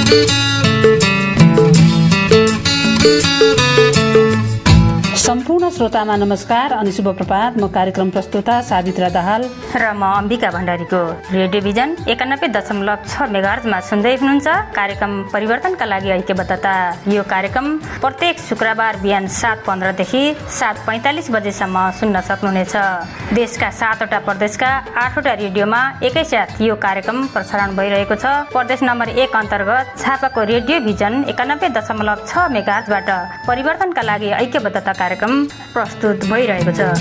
सम्पूर्ण श्रोतामा नमस्कार अनि शुभ प्रभात। म कार्यक्रम प्रस्तुता सावित्रा दाहाल र म अम्बिका भण्डारीको रेडियोभिजन 91.6 मेगाहर्जमा सुन्दै हुनुहुन्छ कार्यक्रम परिवर्तनका लागि ऐक्यबद्धता। यो कार्यक्रम प्रत्येक शुक्रबार बिहान 7:15 देखि 7:45 बजेसम्म सुन्न सक्नुहुनेछ। देशका 7वटा प्रदेशका 8वटा रेडियोमा एकैसाथ यो कार्यक्रम प्रसारण भइरहेको छ। प्रदेश नम्बर 1 अन्तर्गत छापाको रेडियोभिजन 91.6 मेगाहर्जबाट परिवर्तनका लागि ऐक्यबद्धता कार्यक्रम प्रस्तुत भइरहेको छ।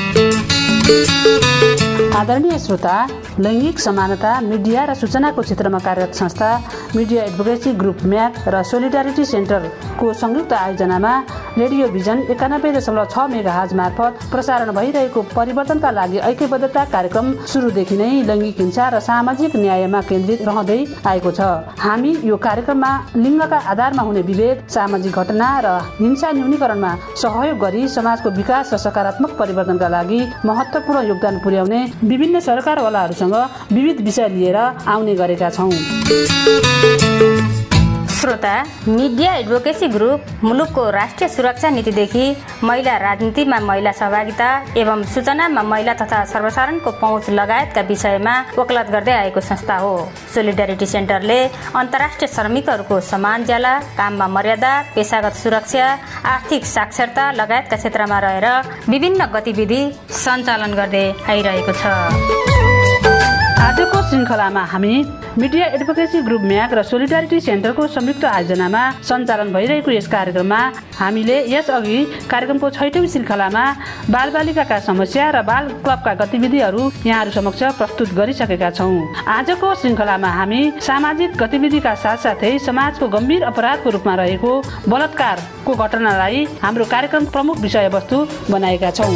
आदरणीय श्रोता, लैङ्गिक समानता, मिडिया र सूचनाको क्षेत्रमा कार्यरत संस्था मिडिया एडभोकेसी ग्रुप म्याग र सोलिडारिटी सेन्टरको संयुक्त आयोजनामा रेडियो भिजन 91.6 मेगाहर्ज मार्फत प्रसारण भइरहेको परिवर्तनका लागि ऐक्यबद्धता कार्यक्रम सुरुदेखि नै लैङ्गिक हिंसा र सामाजिक न्यायमा केन्द्रित रहँदै आएको छ। हामी यो कार्यक्रममा लिङ्गका आधारमा हुने विभेद, सामाजिक घटना र हिंसा न्यूनीकरणमा सहयोग गरी समाजको विकास र सकारात्मक परिवर्तनका लागि महत्त्वपूर्ण योगदान पुर्याउने विभिन्न सरकारवालाहरूसँग विविध विषय लिएर आउने गरेका छौँ। श्रोता, मिडिया एडभोकेसी ग्रुप मुलुकको राष्ट्रिय सुरक्षा नीतिदेखि महिला राजनीतिमा महिला सहभागिता एवं सूचनामा महिला तथा सर्वसाधारणको पहुँच लगायतका विषयमा वकालत गर्दै आएको संस्था हो। सोलिडारिटी सेन्टरले अन्तर्राष्ट्रिय श्रमिकहरूको समान ज्याला, काममा मर्यादा, पेशागत सुरक्षा, आर्थिक साक्षरता लगायतका क्षेत्रमा रहेर विभिन्न गतिविधि सञ्चालन गर्दै आइरहेको छ। आजको श्रृङ्खलामा हामी मिडिया एडभोकेसी ग्रुप म्याग र सोलिडारिटी सेन्टरको संयुक्त आयोजनामा सञ्चालन भइरहेको यस कार्यक्रममा हामीले यसअघि कार्यक्रमको 6औं श्रृङ्खलामा बालबालिकाका समस्या र बाल क्लबका गतिविधिहरू यहाँहरू समक्ष प्रस्तुत गरिसकेका छौँ। आजको श्रृङ्खलामा हामी सामाजिक गतिविधिका साथसाथै समाजको गम्भीर अपराधको रूपमा रहेको बलात्कारको घटनालाई हाम्रो कार्यक्रम प्रमुख विषयवस्तु बनाएका छौँ।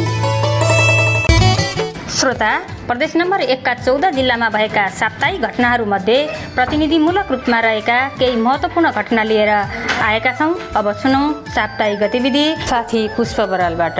श्रोता, प्रदेश नम्बर 1 का 14 जिल्लामा भएका साप्ताहिक घटनाहरूमध्ये प्रतिनिधिमूलक रूपमा रहेका केही महत्त्वपूर्ण घटना लिएर आएका छौँ। अब सुनौँ साप्ताहिक गतिविधि साथी पुष्प बरालबाट।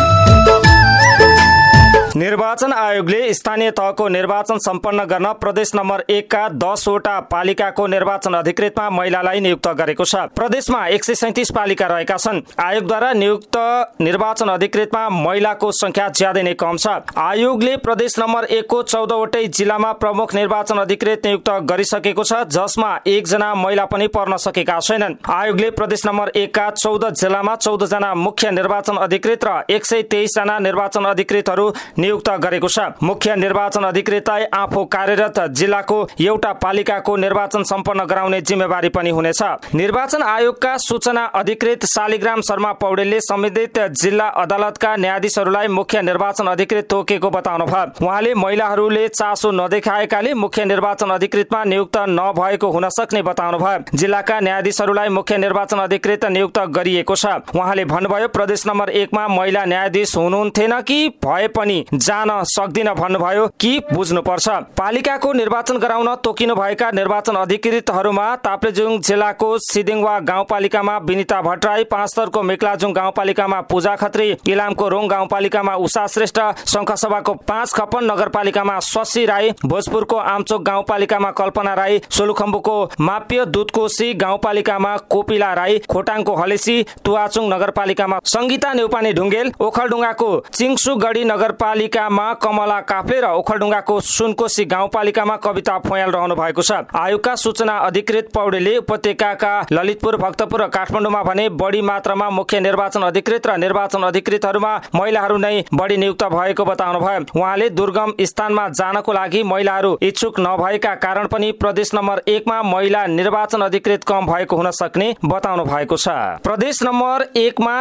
निर्वाचन आयोगले स्थानीय तहको निर्वाचन सम्पन्न गर्न प्रदेश नम्बर 1 का 10वटा पालिकाको निर्वाचन अधिकृतमा महिलालाई नियुक्त गरेको छ। प्रदेशमा 137 पालिका रहेका छन्। आयोगद्वारा नियुक्त निर्वाचन अधिकृतमा महिलाको संख्या ज्यादै नै कम छ। आयोगले प्रदेश नम्बर 1 को 14वटै जिल्लामा प्रमुख निर्वाचन अधिकृत नियुक्त गरिसकेको छ, जसमा 1 जना महिला पनि पर्न सकेका छैनन्। आयोगले प्रदेश नम्बर 1 का 14 जिल्लामा 14 जना मुख्य निर्वाचन अधिकृत र 123 जना निर्वाचन अधिकृतहरू नियुक्त गरेको छ। मुख्य निर्वाचन अधिकृतलाई आफू कार्यरत जिल्लाको एउटा पालिकाको निर्वाचन सम्पन्न गराउने जिम्मेवारी पनि हुनेछ। निर्वाचन आयोगका सूचना अधिकृत शालिग्राम शर्मा पौडेलले सम्बन्धित जिल्ला अदालतका न्यायाधीशहरूलाई मुख्य निर्वाचन अधिकृत तोकेको बताउनुभयो। उहाँले महिलाहरूले चासो नदेखाएकाले मुख्य निर्वाचन अधिकृतमा नियुक्त नभएको हुन सक्ने बताउनुभयो। जिल्लाका न्यायाधीशहरूलाई मुख्य निर्वाचन अधिकृत नियुक्त गरिएको छ। उहाँले भन्नुभयो, प्रदेश नम्बर 1 मा महिला न्यायाधीश हुनुहुन्थेन कि भए पनि जान सक्दिन भन्नुभयो कि बुझ्नुपर्छ। पालिकाको निर्वाचन गराउन तोकिनु भएका निर्वाचन अधिकृतहरूमा ताप्लेजुङ जिल्लाको सिदिङवा गाउँपालिकामा विनिता भट्टराई, पाँचथरको मेक्लाजुङ गाउँपालिकामा पूजा खत्री, इलामको रोङ गाउँपालिकामा उषा श्रेष्ठ, शङ्खसभाको 5 खपन नगरपालिकामा शशी राई, भोजपुरको आमचोक गाउँपालिकामा कल्पना राई, सोलुखम्बुको माप्य दुधकोशी गाउँपालिकामा कोपिला राई, खोटाङको हलेसी, तुवाचुङ नगरपालिकामा सङ्गीता नेउपाने ढुङ्गेल, ओखलढुङ्गाको चिङसुगढी नगरपालिकामा कमला काफ्ले र ओखलढुङ्गाको सुनकोशी गाउँपालिकामा कविता फोयाल रहनु भएको छ। आयोगका सूचना अधिकृत पौडेलले उपत्यकाका ललितपुर, भक्तपुर र काठमाडौँमा भने बढी मात्रामा मुख्य निर्वाचन अधिकृत र निर्वाचन अधिकृतहरूमा महिलाहरू नै बढी नियुक्त भएको बताउनुभयो। उहाँले दुर्गम स्थानमा जानको लागि महिलाहरू इच्छुक नभएका कारण पनि प्रदेश नम्बर 1 मा महिला निर्वाचन अधिकृत कम भएको हुन सक्ने बताउनु भएको छ। प्रदेश नम्बर 1 मा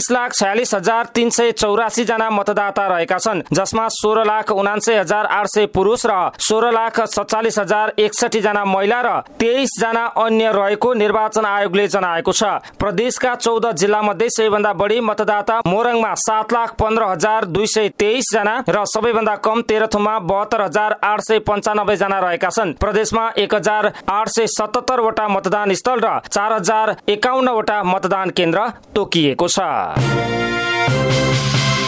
33,46,384 जना मतदाता रहेका छन्, जसमा 16,79,800 पुरुष र 16,47,061 जना महिला र 23 जना अन्य रहेको निर्वाचन आयोगले जनाएको छ। प्रदेशका 14 जिल्ला मध्ये सबैभन्दा बढी मतदाता मोरङमा 7,15,223 जना र सबैभन्दा कम तेह्रथुममा 72,895 जना रहेका छन्। प्रदेशमा 1,877 वटा मतदान स्थल र 4,051 वटा मतदान केन्द्र तोकिएको छ।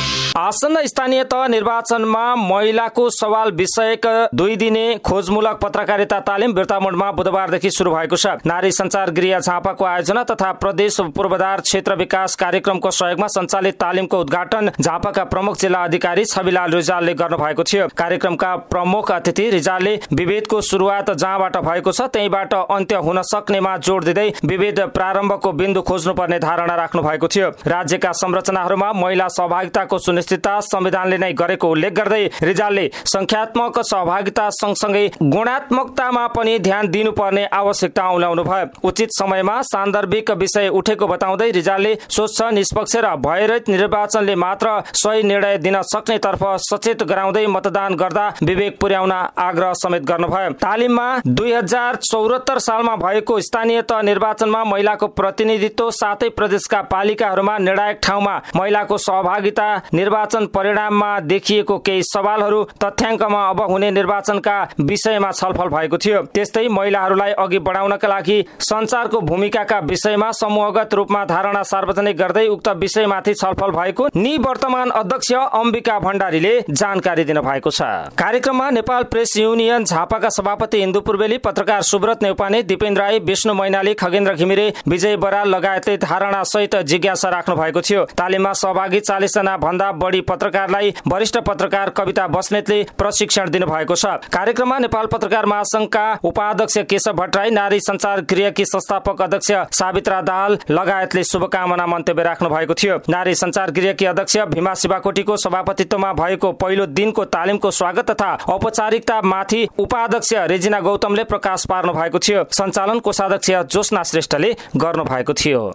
आसन्न स्थानीय तह निर्वाचनमा महिलाको सवाल विषयक 2 दिने खोजमूलक पत्रकारिता तालिम बिर्तामोडमा बुधबारदेखि सुरु भएको छ। नारी संचार गृह झापाको आयोजना तथा प्रदेश पूर्वाधार क्षेत्र विकास कार्यक्रमको सहयोगमा सञ्चालित तालिमको उद्घाटन झापाका प्रमुख जिल्ला अधिकारी छविलाल रिजालले गर्नुभएको थियो। कार्यक्रमका प्रमुख अतिथि रिजालले विभेदको सुरुवात जहाँबाट भएको छ त्यहीबाट अन्त्य हुन सक्नेमा जोड दिँदै विभेद प्रारम्भको बिन्दु खोज्नुपर्ने धारणा राख्नु भएको थियो। राज्यका संरचनाहरूमा महिला सहभागिताको सुनिश्चितता संविधानले नै गरेको उल्लेख गर्दै रिजालले संख्यात्मक सहभागिता सँगसँगै गुणात्मकतामा पनि ध्यान दिनुपर्ने आवश्यकता औल्याउनु भयो। उचित समयमा सान्दर्भिक विषय उठेको बताउँदै रिजालले स्वच्छ निष्पक्ष र भयरहित निर्वाचनले मात्र सही निर्णय दिन सक्नेतर्फ सचेत गराउँदै मतदान गर्दा विवेक पुर्याउन आग्रह समेत गर्नुभयो। तालिममा 2074 सालमा भएको स्थानीय तह निर्वाचनमा महिलाको प्रतिनिधित्व साथै प्रदेशका पालिकाहरूमा निर्णायक ठाउँमा महिलाको सहभागिता निर्वाचन परिणाममा देखिएको केही सवालहरू तथ्याङ्कमा अब हुने निर्वाचनका विषयमा छलफल भएको थियो। त्यस्तै महिलाहरूलाई अघि बढाउनका लागि सञ्चारको भूमिकाका विषयमा समूहगत रूपमा धारणा सार्वजनिक गर्दै उक्त विषयमाथि छलफल भएको निवर्तमान अध्यक्ष अम्बिका भण्डारीले जानकारी दिनुभएको छ। कार्यक्रममा नेपाल प्रेस युनियन झापाका सभापति इन्दु पूर्वेली, पत्रकार सुब्रत नेउपाने, दिपेन्द्र राई, विष्णु मैनाली, खगेन्द्र घिमिरे, विजय बराल लगायतले धारणा सहित जिज्ञासा राख्नु भएको थियो। तालिममा सहभागी 40 जना भन्दा बढी पत्रकारलाई वरिष्ठ पत्रकार कविता बस्नेतले प्रशिक्षण दिनुभएको छ। कार्यक्रममा नेपाल पत्रकार महासंघका उपाध्यक्ष केशव भट्टराई, नारी संचार गृहकी संस्थापक अध्यक्ष सावित्रा दाहाल लगायतले शुभकामना मन्तव्य राख्नु भएको थियो। नारी संचार गृहकी अध्यक्ष भीमा शिवाकोटीको सभापतित्वमा भएको पहिलो दिनको तालिमको स्वागत तथा औपचारिकता माथि उपाध्यक्ष रेजिना गौतमले प्रकाश पार्नु भएको थियो। सञ्चालन कोषाध्यक्ष जोस्ना श्रेष्ठले गर्नु भएको थियो।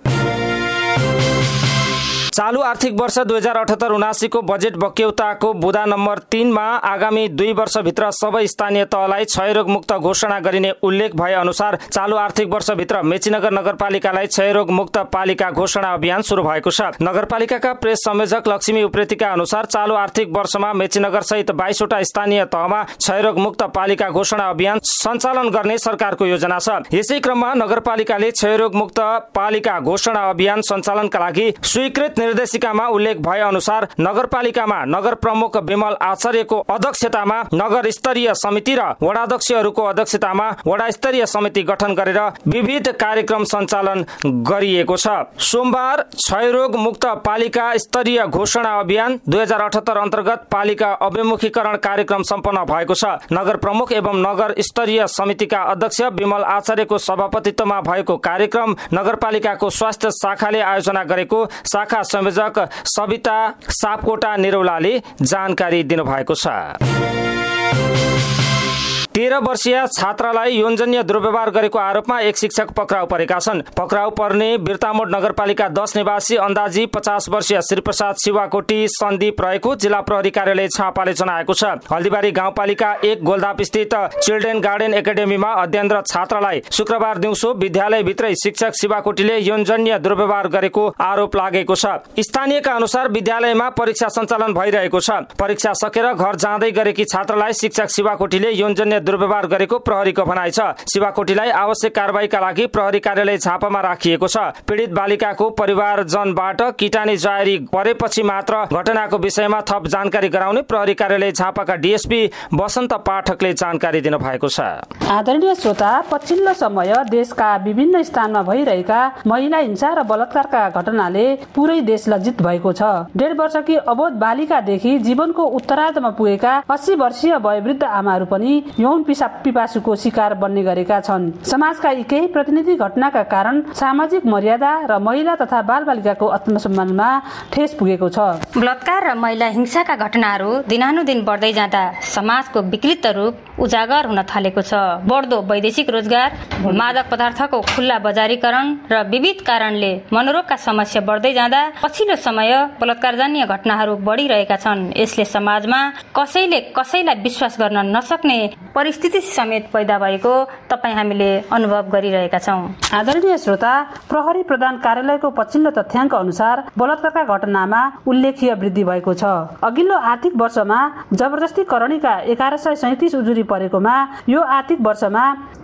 चालू आर्थिक वर्ष 2078-79 को बजेट बक्यौताको बुँदा नम्बर 3 मा आगामी 2 वर्षभित्र सबै स्थानीय तहलाई क्षयरोग मुक्त घोषणा गरिने उल्लेख भए अनुसार चालू आर्थिक वर्षभित्र मेचीनगर नगरपालिकालाई क्षयरोग मुक्त पालिका घोषणा अभियान सुरु भएको छ। नगरपालिकाका प्रेस संयोजक लक्ष्मी उप्रेतीका अनुसार चालू आर्थिक वर्षमा मेचीनगर सहित 22 वटा स्थानीय तहमा क्षयरोग मुक्त पालिका घोषणा अभियान सञ्चालन गर्ने सरकारको योजना छ। यसै क्रममा नगरपालिकाले क्षयरोग मुक्त पालिका घोषणा अभियान सञ्चालनका लागि स्वीकृत निर्देशिकामा उल्लेख भए अनुसार नगरपालिकामा नगर प्रमुख विमल आचार्यको अध्यक्षतामा नगर स्तरीय समिति र वडाध्यक्षहरूको अध्यक्षतामा वडा स्तरीय समिति गठन गरेर विविध कार्यक्रम सञ्चालन गरिएको छ। सोमबार क्षयरोग मुक्त पालिका स्तरीय घोषणा अभियान 2078 अन्तर्गत पालिका अभिमुखीकरण कार्यक्रम सम्पन्न भएको छ। नगर प्रमुख एवं नगर स्तरीय समितिका अध्यक्ष विमल आचार्यको सभापतित्वमा भएको कार्यक्रम नगरपालिकाको स्वास्थ्य शाखाले आयोजना गरेको शाखा संयोजक सविता सापकोटा निरौलाले जानकारी दिनुभएको छ। 13 वर्षीय छात्रालाई यौनजन्य दुर्व्यवहार गरेको आरोपमा एक शिक्षक पक्राउ परेका छन्। पक्राउ पर्ने बिर्तामोड नगरपालिका 10 निवासी अन्दाजी 50 वर्षीय श्रीप्रसाद शिवाकोटी सन्दीप रहेको जिल्ला प्रहरी कार्यालय छापाले जनाएको छ। हल्दीबारी गाउँपालिका 1 गोलदाप स्थित चिल्ड्रेन गार्डन एकाडेमीमा अध्ययनरत छात्रालाई शुक्रबार दिउँसो विद्यालयभित्रै शिक्षक शिवाकोटीले यौनजन्य दुर्व्यवहार गरेको आरोप लागेको छ। स्थानीयका अनुसार विद्यालयमा परीक्षा सञ्चालन भइरहेको छ। परीक्षा सकेर घर जाँदै गरेकी छात्रालाई शिक्षक शिवाकोटीले यौनजन्य दुर्व्यवहार गरेको प्रहरीको भनाइ छ। शिवाकोटीलाई आवश्यक कारबाहीका लागि प्रहरी कार्यालय झापामा राखिएको छ। पीडित बालिकाको परिवारजनबाट किटानी जारी परेपछि मात्र घटनाको विषयमा थप जानकारी गराउने प्रहरी कार्यालय झापाका डीएसपी वसन्त पाठकले जानकारी दिनुभएको छ। आदरणीय श्रोता, पछिल्लो समय देशका विभिन्न स्थानमा भइरहेका महिला हिंसा र बलात्कारका घटनाले पुरै देश लज्जित भएको छ। 1.5 वर्षकी अबोध बालिकादेखि जीवनको उत्तरार्धमा पुगेका 80 वर्षीय वयोवृद्ध आमाहरू पनि यौन पिपासुको शिकार बन्ने गरेका छन्। समाजका यी केही प्रतिनिधि घटनाका कारण सामाजिक मर्यादा र महिला तथा बालबालिकाको आत्मसम्मानमा ठेस पुगेको छ। बलात्कार र महिला हिंसाका घटनाहरू दिनानुदिन बढ्दै जाँदा समाजको विकृत रूप उजागर हुन थालेको छ। बढ्दो वैदेशिक रोजगार, मादक पदार्थको खुल्ला बजारीकरण र विविध कारणले मनोरोगका समस्या बढ्दै जाँदा पछिल्लो समय बलात्कारजन्य घटनाहरू बढिरहेका छन्। यसले समाजमा कसैले कसैलाई विश्वास गर्न नसक्ने परिस्थिति समेत पैदा भएको तपाईँ हामीले अनुभव गरिरहेका छौँ। आदरणीय श्रोता, प्रहरी प्रधान कार्यालयको पछिल्लो तथ्याङ्क अनुसार बलात्कारका घटनामा उल्लेखीय वृद्धि भएको छ। अघिल्लो आर्थिक वर्षमा जबरजस्ती करणीका 1137 उजुरी परेकोमा यो आर्थिक वर्षमा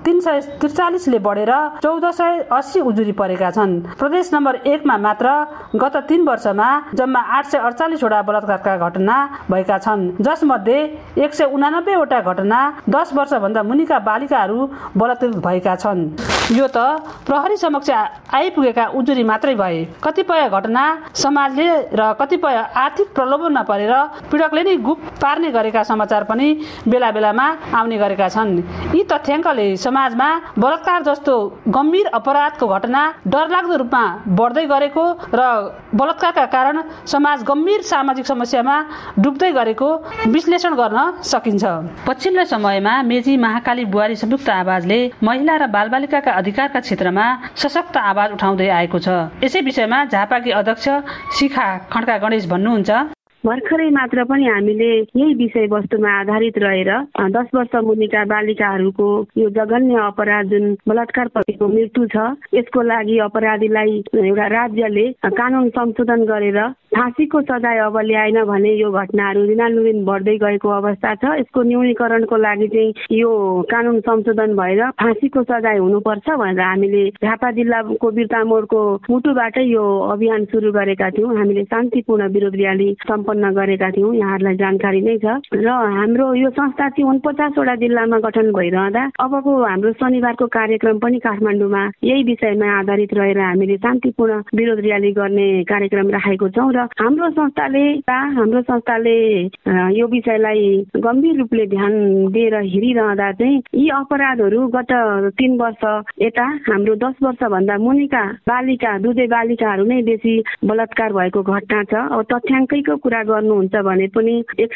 343 ले बढेर 1480 उजुरी परेका छन्। प्रदेश नम्बर 1 मा मात्र गत 3 वर्षमा जम्मा 848 वटा बलात्कारका घटना भएका छन्, जसमध्ये 189 वटा घटना 10 वर्षभन्दा मुनिका बालिकाहरू बलात्कृत भएका छन्। यो त प्रहरी समक्ष आइपुगेका उजुरी मात्रै भए। कतिपय घटना समाजले र कतिपय आर्थिक प्रलोभनमा परेर पीडकले नै गुप पार्ने गरेका समाचार पनि बेला बेलामा आउने गरेका छन्। यी तथ्याङ्कले समाजमा बलात्कार जस्तो गम्भीर अपराधको घटना डरलाग्दो रूपमा बढ्दै गरेको र बलात्कारका कारण समाज गम्भीर सामाजिक समस्यामा डुब्दै गरेको विश्लेषण गर्न सकिन्छ। पछिल्लो समयमा मेची महाकाली बुहारी संयुक्त आवाजले महिला र बालबालिकाका अधिकारका क्षेत्रमा सशक्त आवाज उठाउँदै आएको छ। यसै विषयमा झापाकी अध्यक्ष शिखा खड्का गणेश भन्नुहुन्छ, भर्खरै मात्र पनि हामीले यही विषयवस्तुमा आधारित रहेर 10 वर्ष मुनिका बालिकाहरूको यो जघन्य अपराध जुन बलात्कार पछिको मृत्यु छ, यसको लागि अपराधीलाई एउटा राज्यले कानुन संशोधन गरेर फाँसीको सजाय अब ल्याएन भने यो घटनाहरू दिनानुदिन बढ्दै गएको अवस्था छ। यसको न्यूनीकरणको लागि चाहिँ यो कानुन संशोधन भएर फाँसीको सजाय हुनुपर्छ भनेर हामीले झापा जिल्लाको वीरता मोडको मुटुबाटै यो अभियान सुरु गरेका थियौँ। हामीले शान्तिपूर्ण विरोध र्याली सम्पन्न गरेका थियौँ, यहाँहरूलाई जानकारी नै छ। र हाम्रो यो संस्था चाहिँ 49 वटा जिल्लामा गठन भइरहँदा अबको हाम्रो शनिबारको कार्यक्रम पनि काठमाडौँमा यही विषयमा आधारित रहेर हामीले शान्तिपूर्ण विरोध र्याली गर्ने कार्यक्रम राखेको छौँ। र हाम्रो संस्थाले यो विषयलाई गम्भीर रूपले ध्यान दिएर हिँडिरहँदा चाहिँ यी अपराधहरू गत 3 वर्ष यता हाम्रो 10 वर्षभन्दा मुनिका बालिका दुधे बालिकाहरू नै बेसी बलात्कार भएको घटना छ। अब तथ्याङ्कैको कुरा गर्नुहुन्छ भने पनि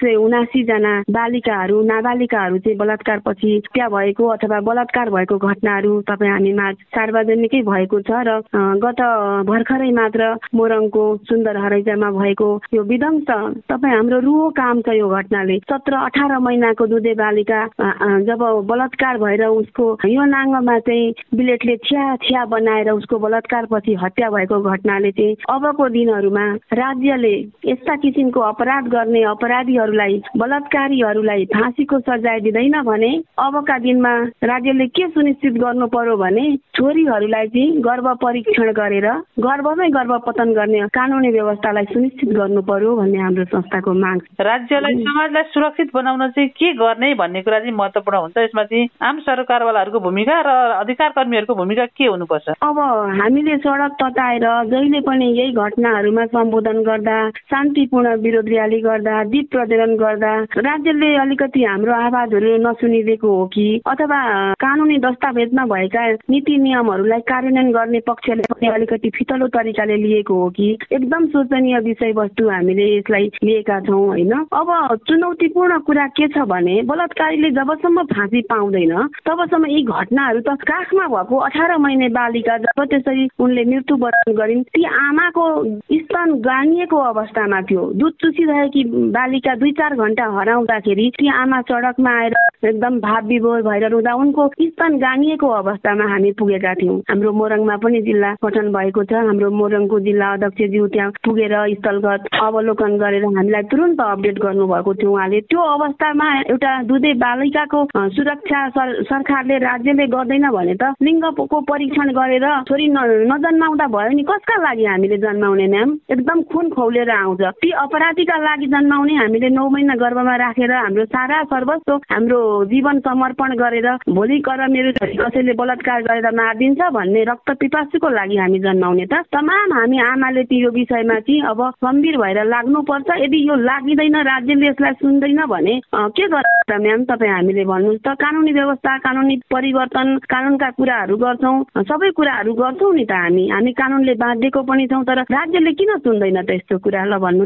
179 जना बालिकाहरू नाबालिकाहरू चाहिँ बलात्कार पछि हत्या भएको अथवा बलात्कार भएको घटनाहरू तपाईँ हामीमा सार्वजनिकै भएको छ। र गत भर्खरै मात्र मोरङको सुन्दर हरैजामा भएको यो विध्वंस तपाईँ हाम्रो रुहो काम छ। यो घटनाले 17-18 महिनाको दुधे बालिका जब बलात्कार भएर उसको यो नाङ्गमा चाहिँ बिलेटले छ्या बनाएर उसको बलात्कार पछि हत्या भएको घटनाले चाहिँ अबको दिनहरूमा राज्यले यस्ता किसिमको अपराध गर्ने अपराधीहरूलाई बलात्कारीहरूलाई फाँसीको सजाय दिँदैन भने अबका दिनमा राज्यले के सुनिश्चित गर्नु पर्यो भने छोरीहरूलाई चाहिँ गर्भ परीक्षण गरेर गर्भमै गर्भपतन गर्ने कानुनी व्यवस्थालाई सुनिश्चित गर्नु पर्यो भन्ने हाम्रो संस्थाको माग छ। राज्यलाई समाजलाई सुरक्षित बनाउन चाहिँ के गर्ने भन्ने कुरा चाहिँ महत्त्वपूर्ण हुन्छ। यसमा चाहिँ आम सरकारवालाहरूको भूमिका र अधिकार कर्मीहरूको भूमिका के हुनुपर्छ? अब हामीले सडक तताएर जहिले पनि यही घटनाहरूमा सम्बोधन गर्दा, शान्तिपूर्ण विरोध र्याली गर्दा, दीप प्रज्वलन गर्दा राज्यले अलिकति हाम्रो आवाजहरू नसुनिदिएको हो कि अथवा कानुनी दस्तावेजमा भएका नीति नियमहरूलाई कार्यान्वयन गर्ने पक्षले पनि अलिकति फितलो तरिकाले लिएको हो कि एकदम शोचनीय विषयवस्तु हामीले यसलाई लिएका छौँ होइन। अब चुनौतीपूर्ण कुरा के छ भने बलात्कारीले जबसम्म फाँसी पाउँदैन तबसम्म यी घटनाहरू त काखमा भएको 18 महिने बालिका जब त्यसरी उनले मृत्युवरण गरिन्, ती आमाको स्तन गानिएको अवस्थामा थियो। दुध चुसिरहेकी बालिका 2-4 घण्टा हराउँदाखेरि ती आमा सडकमा आएर एकदम भाव विभोर भएर रुँदा उनको स्तन गानिएको अवस्थामा हामी पुगेका थियौँ। हाम्रो मोरङमा पनि जिल्ला गठन भएको छ। हाम्रो मोरङको जिल्ला अध्यक्षज्यू त्यहाँ पुगेर स्थलगत अवलोकन गरेर हामीलाई तुरन्त अपडेट गर्नुभएको थियो उहाँले। त्यो अवस्थामा एउटा दुधे बालिकाको सुरक्षा सरकारले राज्यले गर्दैन भने त लिङ्गको परीक्षण गरेर छोरी नजन्माउँदा भयो नि, कसका लागि हामीले जन्माउने म्याम? एकदम खुन खौलेर आउँछ। ती अपराधीका लागि जन्माउने हामीले 9 महिना गर्भमा राखेर हाम्रो सारा सर्वस्व हाम्रो जीवन समर्पण गरेर भोलि कर मेरो छोरी कसैले बलात्कार गरेर मारिदिन्छ भन्ने रक्त पिपासुको लागि हामी जन्माउने त? तमाम हामी आमाले त्यो विषयमा चाहिँ अब गम्भीर भएर लाग्नुपर्छ। यदि यो लागिँदैन, राज्यले यसलाई सुन्दैन भने के गर्छ म्याम? तपाईँ हामीले भन्नुहोस् त। कानुनी व्यवस्था, कानुनी परिवर्तन, कानुनका कुराहरू गर्छौँ, सबै कुराहरू गर्छौँ नि त हामी कानुनले बाँधिएको पनि छौँ, तर राज्यले किन सुन्दैन त यस्तो कुरा? ल भन्नु त।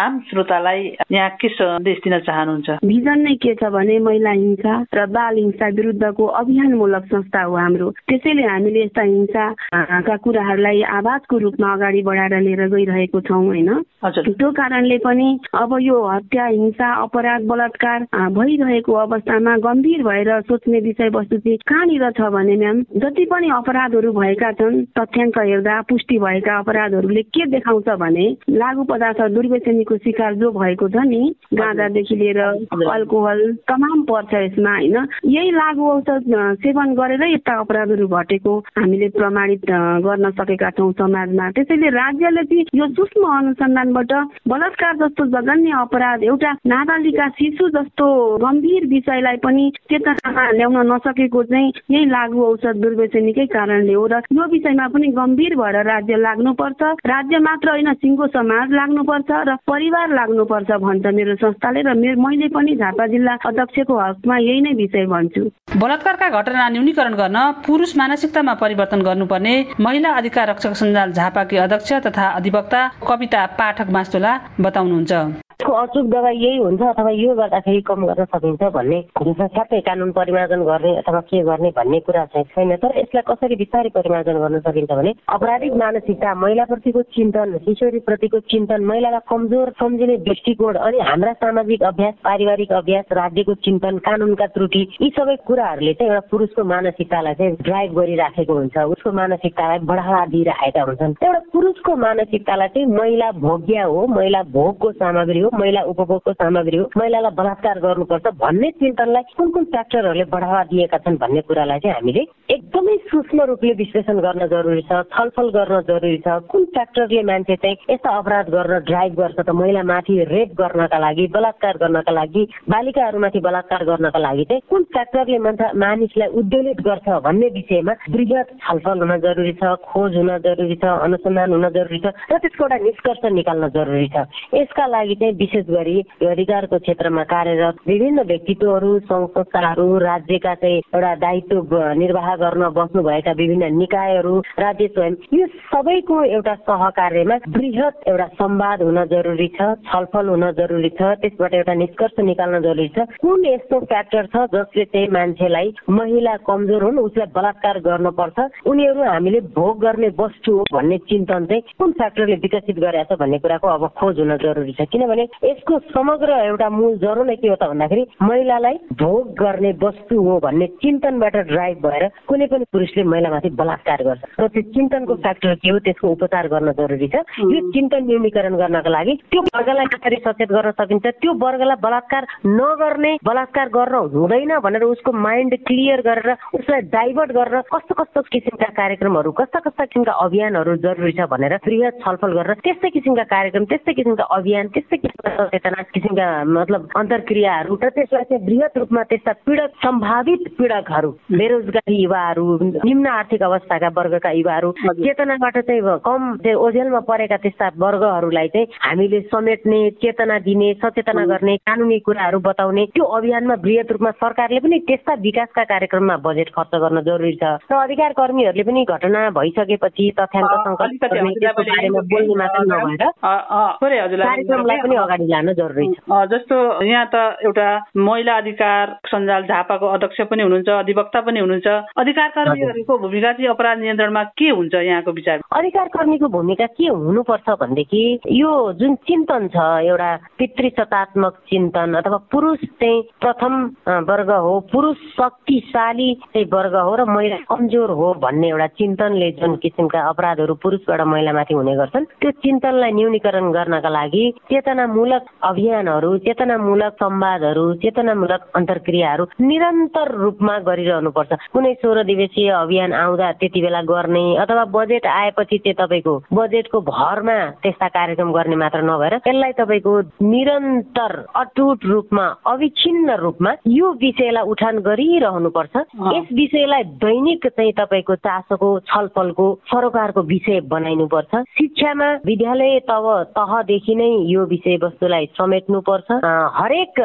आम श्रोतालाई यहाँ के सन्देश दिन चाहनुहुन्छ? भिजन नै के छ भने महिला हिंसा र बाल हिंसा विरुद्धको अभियानमूलक संस्था हो हाम्रो। त्यसैले हामीले यस्ता हिंसाका कुराहरूलाई आवाजको रूपमा अगाडि बढाएर लिएर गइरहेको छौँ होइन। त्यो कारणले पनि अब यो हत्या, हिंसा, अपराध, बलात्कार भइरहेको अवस्थामा गम्भीर भएर सोच्ने विषयवस्तु चाहिँ कहाँनिर छ भने म्याम, जति पनि अपराधहरू भएका छन् तथ्याङ्क हेर्दा पुष्टि भएका अपराधहरूले के देखाउँछ भने लागु पदार्थ दुर्व्यसनीको शिकार जो भएको छ नि, गाँजादेखि लिएर अल्कोहल तमाम पर्छ यसमा होइन। यही लागु औषध सेवन गरेर यस्ता अपराधहरू घटेको हामीले प्रमाणित गर्न सकेका छौँ समाजमा। त्यसैले राज्यले चाहिँ यो सूक्ष्म अनुसन्धानबाट बलात्कार जस्तो जघन्य अपराध, एउटा नाबालिका शिशु जस्तो गम्भीर विषयलाई पनि चेतनामा ल्याउन नसकेको चाहिँ यही लागु औषध दुर्व्यसनीकै कारणले हो। र यो विषयमा पनि गम्भीर भएर राज्य लाग्नुपर्छ। राज्य मात्र होइन, सिङ्गो समाज लाग्नुपर्छ र परिवार लाग्नुपर्छ भन्छ मेरो संस्थाले। र मैले पनि झापा जिल्ला अध्यक्षको हकमा यही नै विषय भन्छु। बलात्कारका घटना न्यूनीकरण गर्न पुरुष मानसिकतामा परिवर्तन गर्नुपर्ने महिला अधिकार रक्षक सञ्जाल झापाकी अध्यक्ष तथा अधिवक्ता कविता पाठक मास्तोला बताउनुहुन्छ। अचूक दबाई यही हुन्छ अथवा यो गर्दाखेरि कम गर्न सकिन्छ भन्ने ठ्याक्कै कानुन परिमार्जन गर्ने अथवा के गर्ने भन्ने कुरा चाहिँ छैन। तर यसलाई कसरी बिस्तारै परिमार्जन गर्न सकिन्छ भने अपराधिक मानसिकता, महिलाप्रतिको चिन्तन, किशोरीप्रतिको चिन्तन, महिलालाई कमजोर सम्झिने दृष्टिकोण अनि हाम्रा सामाजिक अभ्यास, पारिवारिक अभ्यास, राज्यको चिन्तन, कानुनका त्रुटि, यी सबै कुराहरूले चाहिँ एउटा पुरुषको मानसिकतालाई चाहिँ ड्राइभ गरिराखेको हुन्छ, उसको मानसिकतालाई बढावा दिइराखेका हुन्छन्। एउटा पुरुषको मानसिकतालाई चाहिँ महिला भोग्य हो, महिला भोगको सामग्री हो, महिला उपभोगको सामग्री हो, महिलालाई बलात्कार गर्नुपर्छ भन्ने चिन्तनलाई कुन कुन फ्याक्टरहरूले बढावा दिएका छन् भन्ने कुरालाई चाहिँ हामीले एकदमै सूक्ष्म रूपले विश्लेषण गर्न जरुरी छ, छलफल गर्न जरुरी छ। कुन फ्याक्टरले मान्छे चाहिँ यस्ता अपराध गर्न ड्राइभ गर्छ त, महिलामाथि रेप गर्नका लागि, बलात्कार गर्नका लागि, बालिकाहरूमाथि बलात्कार गर्नका लागि चाहिँ कुन फ्याक्टरले मानिसलाई उद्वेलित गर्छ भन्ने विषयमा बृहत छलफल हुन जरुरी छ, खोज हुन जरुरी छ, अनुसन्धान हुन जरुरी छ र त्यसको एउटा निष्कर्ष निकाल्न जरुरी छ। यसका लागि चाहिँ विशेष गरी अधिकारको क्षेत्रमा कार्यरत विभिन्न व्यक्तित्वहरू, संस्थाहरू, राज्यका चाहिँ एउटा दायित्व निर्वाह गर्न बस्नुभएका विभिन्न निकायहरू, राज्य स्वयं, यो सबैको एउटा सहकार्यमा बृहत एउटा संवाद हुन जरुरी छ, छलफल हुन जरुरी छ। त्यसबाट एउटा निष्कर्ष निकाल्न जरुरी छ। कुन यस्तो फ्याक्टर छ जसले चाहिँ मान्छेलाई, महिला कमजोर हुन्, उसलाई बलात्कार गर्नुपर्छ, उनीहरू हामीले भोग गर्ने वस्तु हो भन्ने चिन्तन चाहिँ कुन फ्याक्टरले विकसित गरेछ भन्ने कुराको अब खोज हुन जरुरी छ। किनभने यसको समग्र एउटा मूल जरो नै के हो त भन्दाखेरि महिलालाई भोग गर्ने वस्तु हो भन्ने चिन्तनबाट ड्राइभ भएर कुनै पनि पुरुषले महिलामाथि बलात्कार गर्छ र त्यो चिन्तनको फ्याक्टर के हो त्यसको उपचार गर्न जरुरी छ। यो चिन्तन न्यूनीकरण गर्नका लागि त्यो वर्गलाई कसरी सचेत गर्न सकिन्छ, त्यो वर्गलाई बलात्कार नगर्ने, बलात्कार गर्न हुँदैन भनेर उसको माइन्ड क्लियर गरेर उसलाई डाइभर्ट गरेर कस्तो कस्तो किसिमका कार्यक्रमहरू, कस्ता कस्ता किसिमका अभियानहरू जरुरी छ भनेर बृहत छलफल गरेर त्यस्तै किसिमका कार्यक्रम, त्यस्तै किसिमका अभियान, त्यस्तै सचेतना किसिमका मतलब अन्तर्क्रियाहरू र त्यसलाई चाहिँ बृहत रूपमा त्यस्ता पीडक, सम्भावित पीडकहरू, बेरोजगारी युवाहरू, निम्न आर्थिक अवस्थाका वर्गका युवाहरू, चेतनाबाट चाहिँ कम ओझेलमा परेका त्यस्ता वर्गहरूलाई चाहिँ हामीले समेट्ने, चेतना दिने, सचेतना गर्ने, कानुनी कुराहरू बताउने, त्यो अभियानमा बृहत रूपमा सरकारले पनि त्यस्ता विकासका कार्यक्रममा बजेट खर्च गर्न जरुरी छ। र अधिकार कर्मीहरूले पनि घटना भइसकेपछि तथ्याङ्क सङ्कलन गर्ने, त्यसको बारेमा बोल्ने मात्र नभएर कार्यक्रमलाई पनि अगाडि लान जरुरी छ। जस्तो यहाँ त एउटा महिला अधिकार सञ्जाल झापाको अध्यक्ष पनि हुनुहुन्छ, अधिवक्ता पनि हुनुहुन्छ। अधिकार कर्मीहरूको भूमिका चाहिँ अपराध नियन्त्रणमा के हुन्छ यहाँको विचार? अधिकार कर्मीको भूमिका के हुनुपर्छ भनेदेखि यो जुन चिन्तन छ, एउटा पितृसत्तात्मक चिन्तन अथवा पुरुष चाहिँ प्रथम वर्ग हो, पुरुष शक्तिशाली चाहिँ वर्ग हो र महिला कमजोर हो भन्ने एउटा चिन्तनले जुन किसिमका अपराधहरू पुरुषबाट महिलामाथि हुने गर्छन्, त्यो चिन्तनलाई न्यूनीकरण गर्नका लागि चेतनामूलक अभियानहरू, चेतनामूलक संवादहरू, चेतनामूलक अन्तर्क्रियाहरू निरन्तर रूपमा गरिरहनुपर्छ। कुनै 16 दिवसीय अभियान आउँदा त्यति बेला गर्ने अथवा बजेट आएपछि चाहिँ तपाईँको बजेटको भरमा त्यस्ता कार्यक्रम गर्ने मात्र नभएर यसलाई तपाईँको निरन्तर अटुट रूपमा, अविच्छिन्न रूपमा यो विषयलाई उठान गरिरहनुपर्छ। यस विषयलाई दैनिक चाहिँ तपाईँको चासोको, छलफलको, सरोकारको विषय बनाइनुपर्छ। शिक्षामा विद्यालय तहदेखि नै यो विषय विषयवस्तुलाई समेट्नुपर्छ। हरेक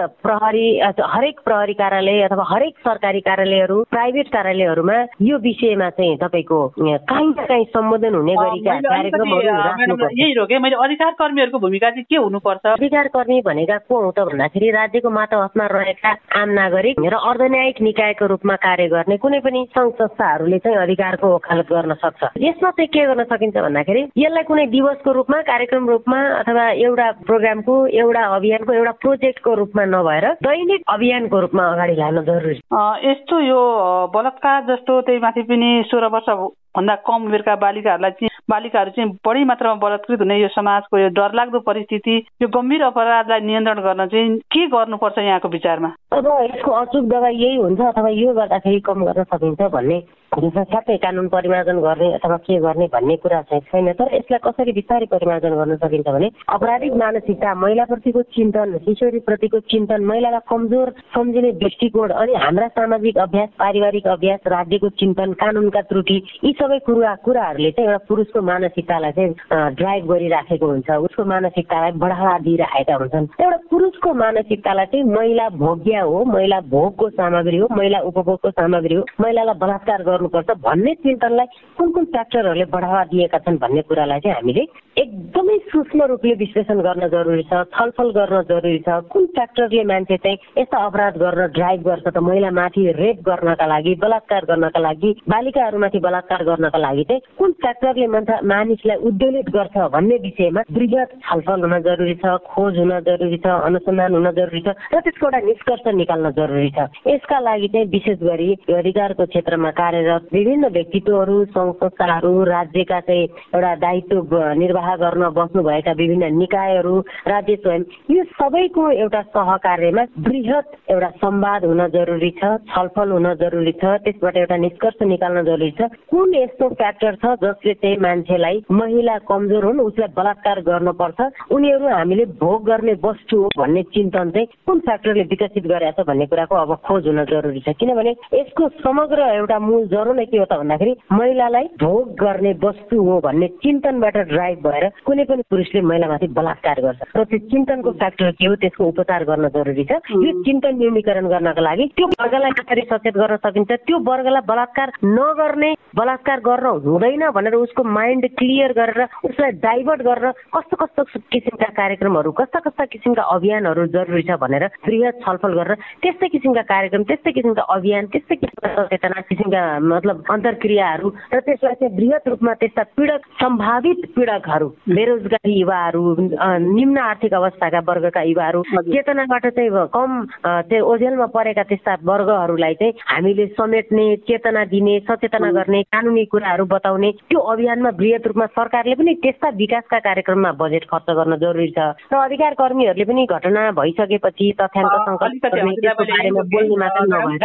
प्रहरी कार्यालय अथवा हरेक सरकारी कार्यालयहरू, प्राइभेट कार्यालयहरूमा यो विषयमा चाहिँ तपाईँको काहीँ न काहीँ सम्बोधन हुने गरेका कार्यक्रमहरू राख्नुपर्छ। यही हो कि मैले अधिकार कर्मीहरूको भूमिका चाहिँ के हुनुपर्छ? अधिकार कर्मी भनेका को हो त भन्दाखेरि राज्यको मातहतमा रहेका आम नागरिक र अर्धन्यायिक निकायको रूपमा कार्य गर्ने कुनै पनि सङ्घ संस्थाहरूले चाहिँ अधिकारको वकालत गर्न सक्छ। यसमा चाहिँ के गर्न सकिन्छ भन्दाखेरि यसलाई कुनै दिवसको रूपमा, कार्यक्रम रूपमा अथवा एउटा प्रोग्रामको, एउटा अभियानको, एउटा प्रोजेक्टको रूपमा नभएर दैनिक अभियानको रूपमा अगाडि लान जरुरी। यस्तो यो बलात्कार जस्तो त्यही माथि पनि 16 वर्ष भन्दा कम उमेरका बालिकाहरू चाहिँ बढी मात्रामा बलात्कृत हुने यो समाजको यो डरलाग्दो परिस्थिति, यो गम्भीर अपराधलाई नियन्त्रण गर्न चाहिँ के गर्नुपर्छ यहाँको विचारमा? अब यसको अचुक दबाई यही हुन्छ अथवा यो गर्दाखेरि कम गर्न सकिन्छ भन्ने ठ्याक्कै कानुन परिमार्जन गर्ने अथवा के गर्ने भन्ने कुरा चाहिँ छैन। तर यसलाई कसरी बिस्तारै परिमार्जन गर्न सकिन्छ भने अपराधिक मानसिकता, महिलाप्रतिको चिन्तन, किशोरीप्रतिको चिन्तन, महिलालाई कमजोर सम्झिने दृष्टिकोण अनि हाम्रा सामाजिक अभ्यास, पारिवारिक अभ्यास, राज्यको चिन्तन, कानुनका त्रुटि, यी सबै कुराहरूले चाहिँ एउटा पुरुषको मानसिकतालाई चाहिँ ड्राइभ गरिराखेको हुन्छ, उसको मानसिकतालाई बढावा दिइराखेका हुन्छन्। एउटा पुरुषको मानसिकतालाई चाहिँ महिला भोग्य हो, महिला भोगको सामग्री हो, महिला उपभोगको सामग्री हो, महिलालाई बलात्कार गर्नुपर्छ भन्ने चिन्तनलाई कुन कुन फ्याक्टरहरूले बढावा दिएका छन् भन्ने कुरालाई चाहिँ हामीले एकदमै सूक्ष्म रूपले विश्लेषण गर्न जरुरी छ, छलफल गर्न जरुरी छ। कुन फ्याक्टरले मान्छे चाहिँ यस्ता अपराध गर्न ड्राइभ गर्छ त? महिलामाथि रेप गर्नका लागि, बलात्कार गर्नका लागि, बालिकाहरूमाथि बलात्कार गर्नका लागि चाहिँ कुन फ्याक्टरले मानिसलाई उद्वेलित गर्छ भन्ने विषयमा बृहत छलफल हुन जरुरी छ, खोज हुन जरुरी छ, अनुसन्धान हुन जरुरी छ र त्यसको एउटा निष्कर्ष निकाल्न जरुरी छ। यसका लागि चाहिँ विशेष गरी अधिकारको क्षेत्रमा कार्यरत विभिन्न व्यक्तित्वहरू, सङ्घ संस्थाहरू, राज्यका चाहिँ एउटा दायित्व निर्वाह गर्न बस्नुभएका विभिन्न निकायहरू, राज्य स्वयं, यो सबैको एउटा सहकार्यमा बृहत एउटा संवाद हुन जरुरी छ, छलफल हुन जरुरी छ। त्यसबाट एउटा निष्कर्ष निकाल्न जरुरी छ। कुन यस्तो फ्याक्टर छ जसले चाहिँ मान्छेलाई, महिला कमजोर हुन्, उसलाई बलात्कार गर्नुपर्छ, उनीहरू हामीले भोग गर्ने वस्तु हो भन्ने चिन्तन चाहिँ कुन फ्याक्टरले विकसित गरेको छ भन्ने कुराको अब खोज हुन जरुरी छ। किनभने यसको समग्र एउटा मूल जरो नै के हो त भन्दाखेरि महिलालाई भोग गर्ने वस्तु हो भन्ने चिन्तनबाट ड्राइभ भएर कुनै पनि पुरुषले महिलामाथि बलात्कार गर्छ र त्यो चिन्तनको फ्याक्टर के हो त्यसको उपचार गर्न जरुरी छ। यो चिन्तन न्यूनीकरण गर्नका लागि त्यो वर्गलाई कसरी सचेत गर्न सकिन्छ, त्यो वर्गलाई बलात्कार नगर्ने, बलात्कार गर्न हुँदैन भनेर उसको माइन्ड क्लियर गरेर उसलाई डाइभर्ट गरेर कस्तो कस्तो किसिमका कार्यक्रमहरू, कस्ता कस्ता किसिमका अभियानहरू जरुरी छ भनेर बृहत छलफल गरेर त्यस्तै किसिमका कार्यक्रम, त्यस्तै किसिमका अभियान, त्यस्तै किसिमका सचेतना, किसिमका मतलब अन्तर्क्रियाहरू र त्यसलाई चाहिँ बृहत रूपमा त्यस्ता पीडक, सम्भावित पीडकहरू, बेरोजगारी युवाहरू, निम्न आर्थिक अवस्थाका वर्गका युवाहरू, चेतनाबाट चाहिँ कम चाहिँ ओझेलमा परेका त्यस्ता वर्गहरूलाई चाहिँ हामीले समेट्ने, चेतना दिने, सचेतना गर्ने, कानुनी कुराहरू बताउने, त्यो अभियानमा बृहत रूपमा सरकारले पनि त्यस्ता विकासका कार्यक्रममा बजेट खर्च गर्न जरुरी छ। र अधिकार कर्मीहरूले पनि घटना भइसकेपछि तथ्याङ्क सङ्कलन गर्ने, त्यसको बारेमा बोल्ने मात्र नभएर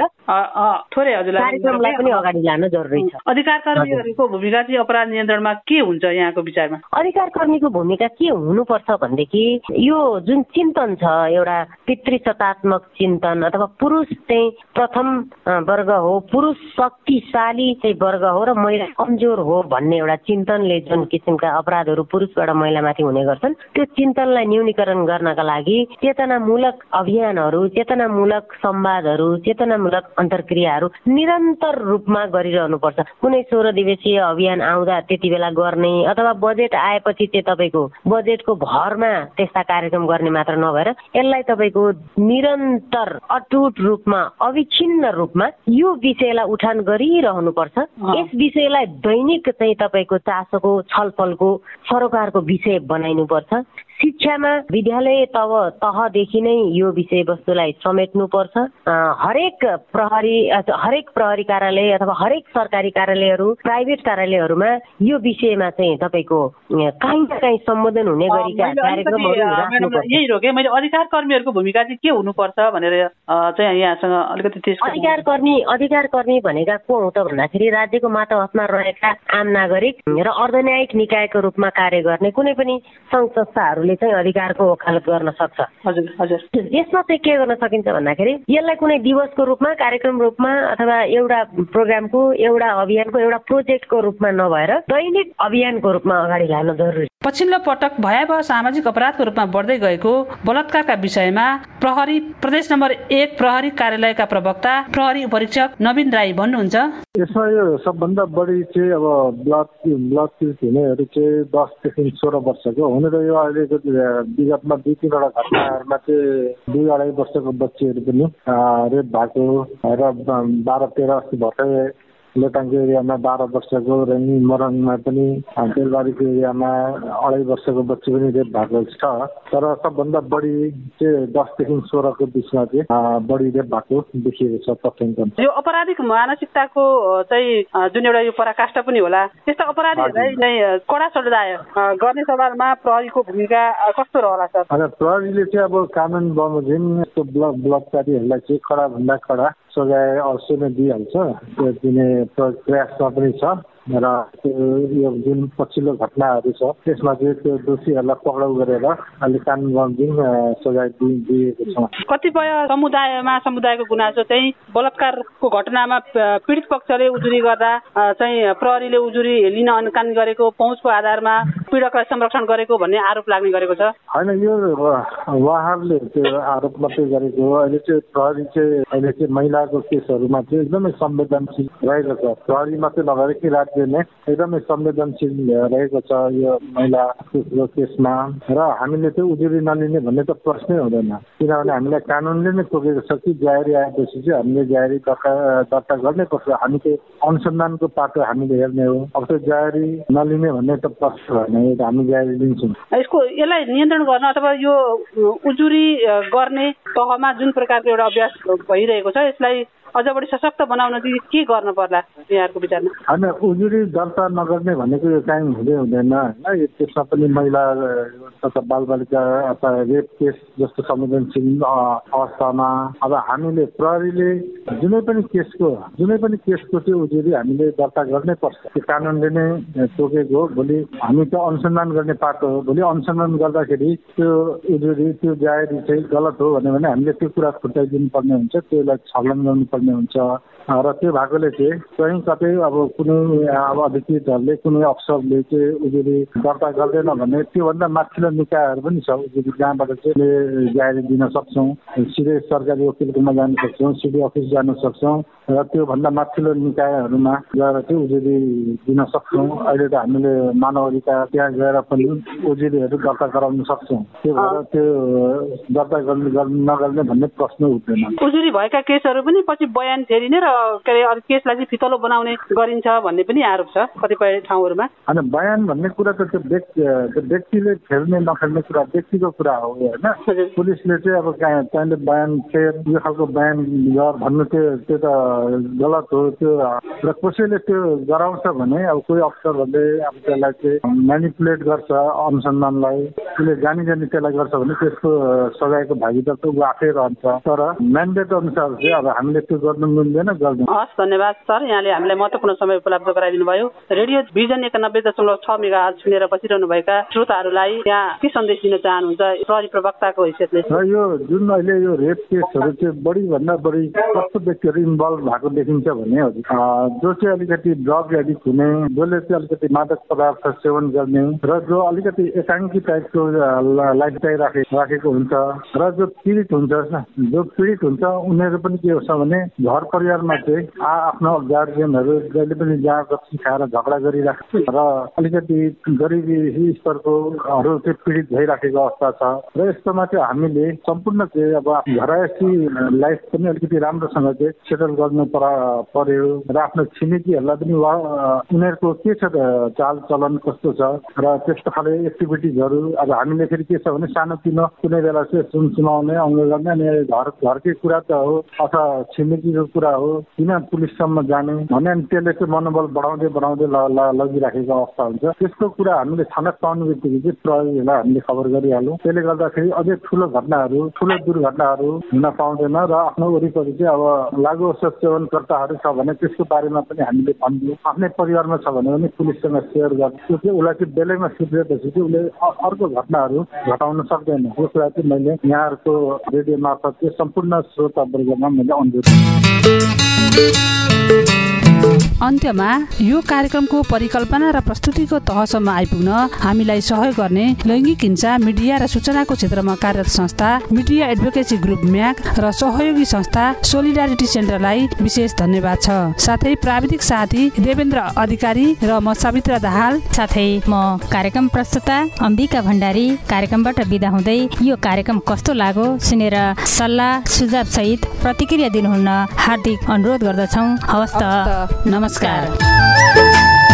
कार्यक्रमलाई पनि अगाडि लान जरुरी छ। अधिकार कर्मीहरूको भूमिका चाहिँ अपराध नियन्त्रणमा के हुन्छ यहाँको विचारमा? अधिकार कर्मीको भूमिका के हुनुपर्छ भनेदेखि यो जुन चिन्तन छ, एउटा पितृसत्तात्मक चिन्तन अथवा पुरुष चाहिँ प्रथम वर्ग हो, पुरुष शक्तिशाली चाहिँ वर्ग हो र महिला कमजोर हो भन्ने एउटा चिन्तनले जुन किसिमका अपराधहरू पुरुषबाट महिलामाथि हुने गर्छन्, त्यो चिन्तनलाई न्यूनीकरण गर्नका लागि चेतनामूलक अभियानहरू, चेतनामूलक संवादहरू, चेतनामूलक अन्तर्क्रियाहरू निरन्तर रूपमा गरिरहनुपर्छ। कुनै 16 दिवसीय अभियान आउँदा त्यति बेला गर्ने अथवा बजेट आएपछि चाहिँ तपाईँको बजेटको भरमा त्यस्ता कार्यक्रम गर्ने मात्र नभएर यसलाई तपाईँको निरन्तर अटुट रूपमा, अविच्छिन्न रूपमा यो विषयलाई उठान गरिरहनुपर्छ। यस विषयलाई दैनिक चाहिँ तपाईँको चासोको, छलफलको, सरोकारको विषय बनाइनुपर्छ। शिक्षामा विद्यालय तहदेखि नै यो विषयवस्तुलाई समेट्नुपर्छ। हरेक प्रहरी कार्यालय अथवा हरेक सरकारी कार्यालयहरू, प्राइभेट कार्यालयहरूमा यो विषयमा चाहिँ तपाईँको काहीँ न काहीँ सम्बोधन हुने गरेका कार्यक्रमहरू राख्नुपर्छ। यही हो कि मैले अधिकार कर्मीहरूको भूमिका चाहिँ के हुनुपर्छ भनेर चाहिँ यहाँसँग अलिकति अधिकार कर्मी भनेका को हो त भन्दाखेरि राज्यको मातहतमा रहेका आम नागरिक र अर्धन्यायिक निकायको रूपमा कार्य गर्ने कुनै पनि सङ्घ संस्थाहरूले चाहिँ अधिकारको वकालत गर्न सक्छ। हजुर हजुर। यसमा चाहिँ के गर्न सकिन्छ भन्दाखेरि यसलाई कुनै दिवसको रूपमा, कार्यक्रम रूपमा अथवा एउटा प्रोग्रामको, एउटा अभियानको, एउटा प्रोजेक्टको रूपमा नभएर दैनिक अभियानको रूपमा अगाडि लान जरुरी छ। पछिल्लो पटक भयावह सामाजिक अपराधको रूपमा बढ्दै गएको बलात्कारका विषयमा प्रहरी प्रदेश नम्बर 1 प्रहरी कार्यालयका प्रवक्ता प्रहरी उपरीक्षक नवीन राई भन्नुहुन्छ। यसमा यो सबभन्दा बढी चाहिँ अब ब्लड पीडित हुनेहरू चाहिँ 10 देखि 16 वर्षको हुने र यो अहिलेको विगतमा 2-3 वटा घटनाहरूमा चाहिँ 2-2.5 वर्षको बच्चीहरू पनि रेप भएको र 12-13 अस्ति भर्खरै लोटाङको एरियामा 12 वर्षको र मरङमा पनि बेलबारीको एरियामा 2.5 वर्षको बच्ची पनि रेप भएको छ। तर सबभन्दा बढी चाहिँ 10 देखि 16 को बिचमा चाहिँ बढी रेप भएको देखिएको छ तथ्याङ्क। यो अपराधिक मानसिकताको चाहिँ जुन एउटा यो पराकाष्ठा पनि होला, त्यस्ता अपराधीहरूलाई चाहिँ कडा सजाय गर्ने सवालमा प्रहरीको भूमिका कस्तो रहला सर? प्रहरीले चाहिँ अब कानुन बमोजिम यस्तो बलात्कारीहरूलाई चाहिँ कडा भन्दा कडा सजाय अवश्य नै दिइहाल्छ, त्यो दिने प्रयासमा पनि छ र यो जुन पछिल्लो घटनाहरू छ त्यसमा चाहिँ त्यो दोषीहरूलाई पक्राउ गरेर अहिले कानुन बमोजिम सजाय दिएको छ। कतिपय समुदायको गुनासो चाहिँ बलात्कारको घटनामा पीडित पक्षले उजुरी गर्दा चाहिँ प्रहरीले उजुरी लिन अनकान गरेको, पहुँचको आधारमा पीडकलाई संरक्षण गरेको भन्ने आरोप लाग्ने गरेको छ। होइन, यो उहाँहरूले त्यो आरोप मात्रै गरेको हो। अहिले चाहिँ प्रहरी चाहिँ महिलाको केसहरूमा चाहिँ एकदमै संवेदनशील रहेको छ। प्रहरी मात्रै नभएर कि राज्य नै एकदमै संवेदनशील रहेको छ यो महिलाको केसमा र हामीले चाहिँ उजुरी नलिने भन्ने त प्रश्नै हुँदैन, किनभने हामीलाई कानुनले नै तोकेको छ कि जाहेरी आएपछि चाहिँ हामीले जाहेरी दर्ता गर्नै पर्छ। हामी चाहिँ अनुसन्धानको पाटो हामीले हेर्ने हो। अब त्यो जाहेरी नलिने भन्ने त प्रश्न होइन, हामी जाहेरी लिन्छौँ। यसलाई नियन्त्रण गर्न अथवा यो उजुरी गर्ने तहमा जुन प्रकारको एउटा अभ्यास भइरहेको छ यसलाई अझ बढी सशक्त बनाउन चाहिँ के गर्न पर्ला यहाँहरूको विचारमा? होइन, उजुरी दर्ता नगर्ने भनेको यो कायम हुँदैन होइन। त्यसमा पनि महिला तथा बालबालिका अथवा रेप केस जस्तो संवेदनशील अवस्थामा अब हामीले प्रहरीले जुनै पनि केसको चाहिँ उजुरी हामीले दर्ता गर्नै पर्छ। त्यो कानुनले नै तोकेको हो। भोलि हामी त अनुसन्धान गर्ने पाटो हो। भोलि अनुसन्धान गर्दाखेरि त्यो उजुरी त्यो जाहेरी चाहिँ गलत हो भने हामीले त्यो कुरा छुट्याइदिनु पर्ने हुन्छ, त्यसलाई छलन गर्नुपर्ने हुन्छ र त्यो भएकोले चाहिँ कहीँ कतै अब कुनै अधिकृतहरूले कुनै अफसरले चाहिँ उजुरी दर्ता गर्दैन भने त्योभन्दा माथिल्लो निकायहरू पनि छ उजुरी, जहाँबाट चाहिँ जाहेरी दिन सक्छौँ। सिधै सरकारी वकिलकोमा जान सक्छौँ, सिडी अफिस जान सक्छौँ र त्योभन्दा माथिल्लो निकायहरूमा गएर चाहिँ उजुरी दिन सक्छौँ। अहिले त हामीले मानव अधिकार त्यहाँ गएर पनि उजुरीहरू दर्ता गराउन सक्छौँ। त्यो भएर त्यो दर्ता नगर्ने भन्ने प्रश्न उठ्दैन। उजुरी भएका केसहरू पनि पछि बयान फेरिने र केसलाई चाहिँ फितलो बनाउने गरिन्छ भन्ने पनि आरोप छ कतिपय ठाउँहरूमा। अनि बयान भन्ने कुरा त त्यो व्यक्तिले फेर्ने नफेर्ने कुरा व्यक्तिको कुरा हो होइन। पुलिसले चाहिँ अब तैँले बयान फेर यो खालको बयान गर भन्नु त्यो त गलत हो। त्यो र कसैले त्यो गराउँछ भने अब कोही अफसरहरूले अब त्यसलाई चाहिँ म्यानिपुलेट गर्छ अनुसन्धानलाई, उसले जानी त्यसलाई गर्छ भने त्यसको सजायको भागीदार त ऊ आफै रहन्छ। तर म्यान्डेट अनुसार चाहिँ अब हामीले त्यो गर्नु मिल्दैन, गर्दैन। हस्, धन्यवाद सर, यहाँले हामीलाई महत्त्वपूर्ण समय उपलब्ध गराइदिनु भयो। रेडियो भिजन 91.6 मेगाहर्ज सुनेर बसिरहनु भएका श्रोताहरूलाई यहाँ के सन्देश दिन चाहनुहुन्छ प्रहरी प्रवक्ताको हैसियतले? र यो जुन अहिले यो रेप केसहरू चाहिँ बढीभन्दा बढी कस्तो व्यक्तिहरू इन्भल्भ भएको देखिन्छ भने जो चाहिँ अलिकति ड्रग एडिक्ट हुने, जसले चाहिँ अलिकति मादक पदार्थ सेवन गर्ने र जो अलिकति एकाङ्की टाइपको लाइफस्टाइल राखेको हुन्छ र जो पीडित हुन्छ उनीहरू पनि के हुन्छ भने घर परिवारमा चाहिँ आफ्नो गार्जियनहरू जहिले पनि जहाँ जति खाएर झगडा गरिराख्छ र अलिकति गरिबी स्तरकोहरू चाहिँ पीडित भइराखेको अवस्था छ। र यस्तोमा चाहिँ हामीले सम्पूर्ण चाहिँ अब घरयसी लाइफ पनि अलिकति राम्रोसँग चाहिँ सेटल गर्नु पर्यो र आफ्नो छिमेकीहरूलाई पनि उनीहरूको के छ चाल चलन कस्तो छ र त्यस्तो खाले एक्टिभिटिजहरू अब हामीले फेरि के छ भने सानोतिनो कुनै बेला चाहिँ सुनाउने अङ्ग गर्ने अनि घरकै कुरा त हो अथवा छिमेकीको कुरा हो, किन पुलिससम्म जाने भने अनि त्यसले चाहिँ मनोबल बढाउँदै लगिराखेको अवस्था हुन्छ। त्यसको कुरा हामीले छनक पाउने बित्तिकै चाहिँ प्रहरीलाई हामीले खबर गरिहाल्यौँ। त्यसले गर्दाखेरि अझै ठुलो दुर्घटनाहरू हुन पाउँदैन र आफ्नो वरिपरि चाहिँ अब लागु औषध सेवनकर्ताहरू छ भने त्यसको बारेमा पनि हामीले भनिदियौँ। आफ्नै परिवारमा छ भने पनि पुलिससँग सेयर गर्छौँ। त्यो उसलाई चाहिँ बेलैमा सुध्रिएपछि चाहिँ उसले अर्को घटनाहरू घटाउन सक्दैन। यो कुरा चाहिँ मैले यहाँहरूको रेडियो मार्फत सम्पूर्ण श्रोतावर्गमा मैले अनुरोध अन्त्यमा यो कार्यक्रमको परिकल्पना र प्रस्तुतिको तहसम्म आइपुग्न हामीलाई सहयोग गर्ने लैङ्गिक हिंसा मिडिया र सूचनाको क्षेत्रमा कार्यरत संस्था मिडिया एडभोकेसी ग्रुप म्याग र सहयोगी संस्था सोलिडारिटी सेन्टरलाई विशेष धन्यवाद छ। साथै प्राविधिक साथी देवेन्द्र अधिकारी र म सवित्रा दाहाल, साथै म कार्यक्रम प्रस्तुता अम्बिका भण्डारी कार्यक्रमबाट बिदा हुँदै यो कार्यक्रम कस्तो लाग्यो सुनेर सल्लाह सुझाव सहित प्रतिक्रिया दिनुहुन हार्दिक अनुरोध गर्दछौँ। हवस् त, नमस्कार।